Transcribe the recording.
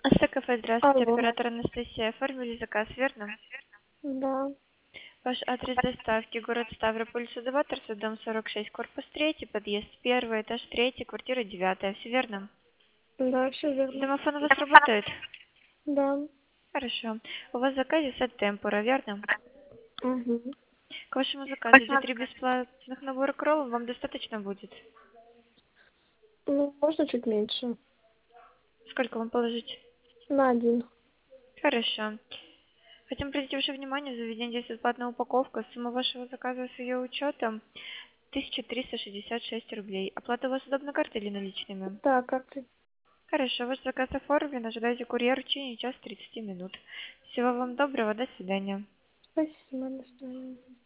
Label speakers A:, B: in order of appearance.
A: Кафе, здравствуйте,
B: Алло,
A: оператор Анастасия. Оформили заказ, верно?
B: да,
A: Ваш адрес доставки, город Ставрополь, Судова, торцовый дом 46, корпус 3, подъезд 1, этаж 3, квартира 9. Все верно?
B: да, все верно.
A: Домофон у вас работает?
B: Да,
A: Хорошо. У вас в заказе сет темпура, верно?
B: угу.
A: К вашему заказу идет 3 бесплатных набора к роллам, вам достаточно будет?
B: Ну, можно чуть меньше.
A: Сколько вам положить?
B: На один.
A: Хорошо. Хотим обратить ваше внимание, в заведении здесь бесплатная упаковка. Сумма вашего заказа с ее учетом 1366 рублей. Оплата у вас удобна картой или наличными?
B: Да, как ты?
A: Хорошо, ваш заказ оформлен. Ожидайте курьер в течение часа 30 минут. Всего вам доброго, до свидания.
B: Спасибо, до свидания.